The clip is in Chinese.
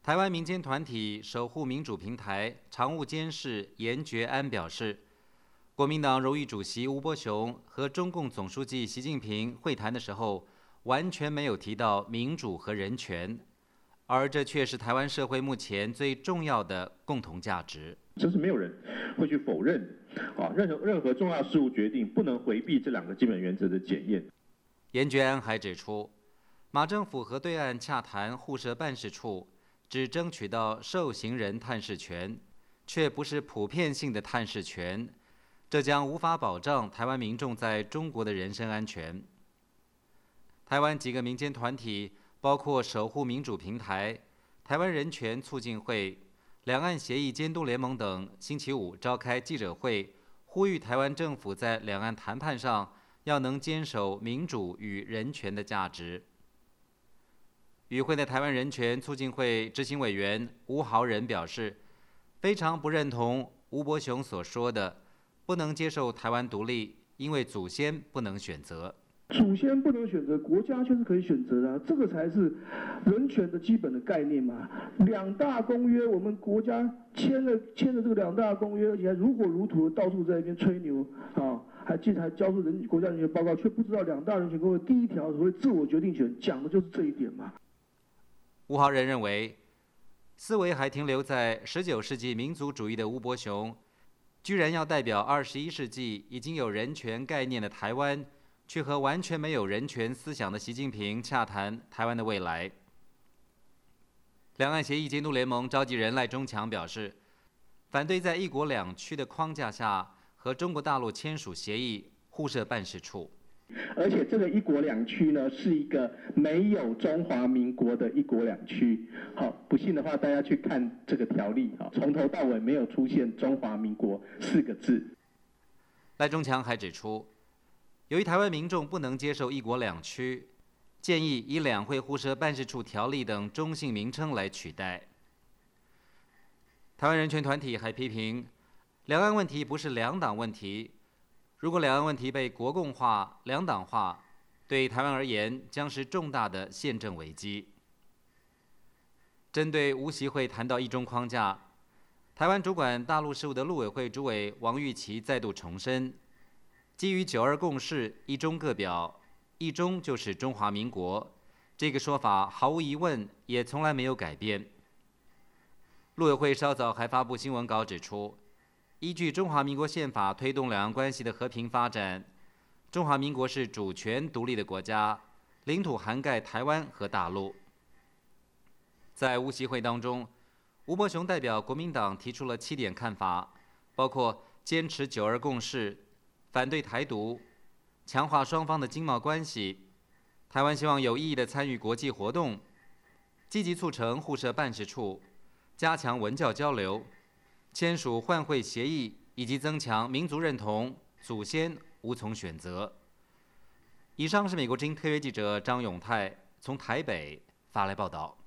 台湾民间团体守护民主平台常务监事严觉安表示，国民党荣誉主席吴伯雄和中共总书记习近平会谈的时候，完全没有提到民主和人权，而这却是台湾社会目前最重要的共同价值。 这是没有人会去否认任何重要事务决定不能回避这两个基本原则的检验。 严觉安还指出，马政府和对岸洽谈互设办事处，只争取到受刑人探视权，却不是普遍性的探视权，这将无法保障台湾民众在中国的人身安全。台湾几个民间团体，包括守护民主平台、台湾人权促进会、两岸协议监督联盟等，星期五召开记者会，呼吁台湾政府在两岸谈判上要能坚守民主与人权的价值。与会的台湾人权促进会执行委员吴豪仁表示，非常不认同吴伯雄所说的不能接受台湾独立，因为祖先不能选择。 祖先不能选择，国家却是可以选择的啊，这个才是人权的基本的概念嘛。两大公约，我们国家签了这个两大公约，而且还如火如荼的到处在那边吹牛啊，还交出国家人权报告，却不知道两大人权公约第一条所谓自我决定权讲的就是这一点嘛。 吴豪仁认为，思维还停留在19世纪民族主义的吴伯雄，居然要代表21世纪已经有人权概念的台湾，去和完全没有人权思想的习近平洽谈台湾的未来。两岸协议监督联盟召集人赖中强表示，反对在一国两区的框架下和中国大陆签署协议互设办事处。 而且这个一国两区呢，是一个没有中华民国的一国两区。好，不信的话，大家去看这个条例，从头到尾没有出现中华民国4个字。 赖中强还指出，由于台湾民众不能接受一国两区，建议以两会互设办事处条例等中性名称来取代。台湾人权团体还批评，两岸问题不是两党问题，如果两岸问题被国共化、两党化，对台湾而言将是重大的宪政危机。针对吴习会谈到一中框架，台湾主管大陆事务的陆委会主委王玉琦再度重申，基于9·2共识，一中各表，一中就是中华民国，这个说法毫无疑问也从来没有改变。陆委会稍早还发布新闻稿指出，依据中华民国宪法推动两岸关系的和平发展，中华民国是主权独立的国家，领土涵盖台湾和大陆。在吴习会当中，吴伯雄代表国民党提出了7点看法，包括坚持9·2共识、反对台独、强化双方的经贸关系、台湾希望有意义地参与国际活动、积极促成互设办事处、加强文教交流、签署换会协议，以及增强民族认同，祖先无从选择。以上是美国之音特约记者张永泰从台北发来报道。